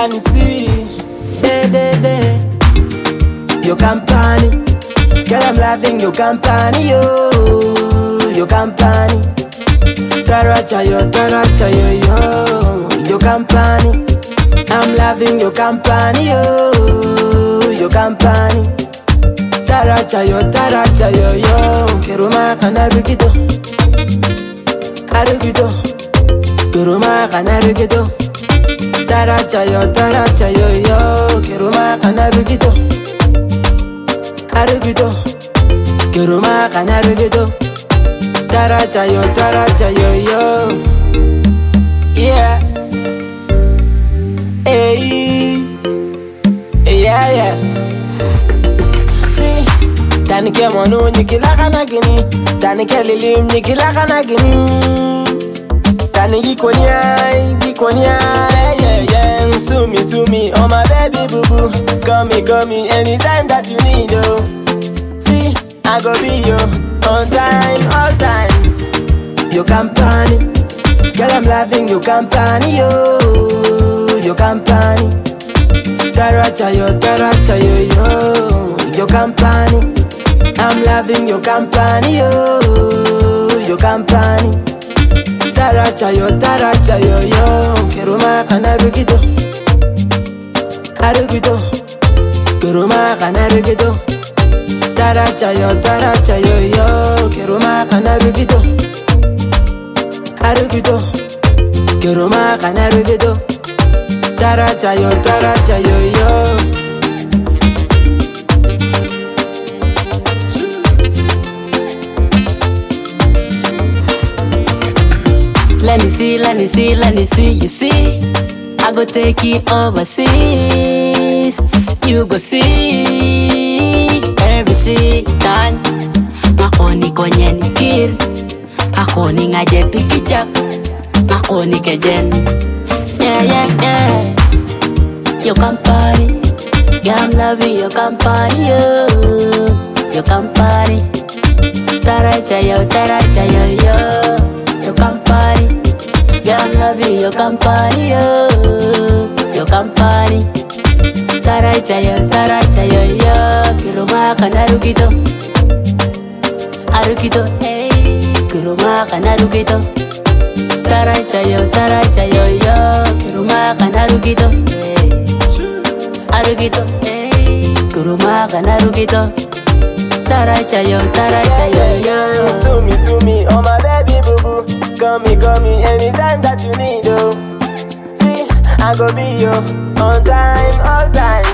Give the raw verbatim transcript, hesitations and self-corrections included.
Let me see, day, day, day. Your company, girl, I'm loving your company, yo. Your company, taracha yo, taracha yo, yo. Your company, I'm loving your company, yo. Your company, taracha yo, taracha yo, yo. Keruma kana rukito, arukito. Keruma kana rukito. Taracha yo, taracha yo, yo. Keruma kana rukito, arukito. Keruma kana rukito. Taracha yo, taracha yo, yo. Yeah. Hey. Yeah, yeah. See, tanike monu nikila kana gini, tanike lilim nikila kana gini. Tani gikonia, gikonia, yeah, yeah. Sumi, sumi, oh my baby boo boo. Call me, call me anytime that you need, oh. See, I go be you on time, all times. Your company, girl, I'm loving your company, yo. Your company, taracha yo, taracha yo, yo. Your company, I'm loving your company, yo. Your company. Taracha yo, taracha yo, yo. Keruma kana rukito, arukito. Keruma kana rukito. Taracha yo, taracha yo, yo. Keruma kana rukito, arukito. Keruma kana rukito. Taracha yo, taracha yo, yo. Let me see, let me see, let me see, you see. I go take you overseas. You go see every time. Ako ni konye ni kir. Ako ni ngaje pikichak. Ako ni kejen. Yeah, yeah, yeah. Your company, yeah, I'm loving your company, yo. Your company, taracha yo, taracha yo, yo. Your company, yeah, I'm loving your company, yo. Your company, taracha yo, taracha yo, yo. Keruma kana rukito, arukito, hey. Keruma kana rukito, taracha yo, taracha yo, yo. Keruma kana rukito, hey. Arukito, hey. Keruma kana rukito, taracha yo, taracha yo, yo. Sumi, sumi, oh my baby boo boo. Call me, call me anytime that you need, oh. See, I go be you on time, all time.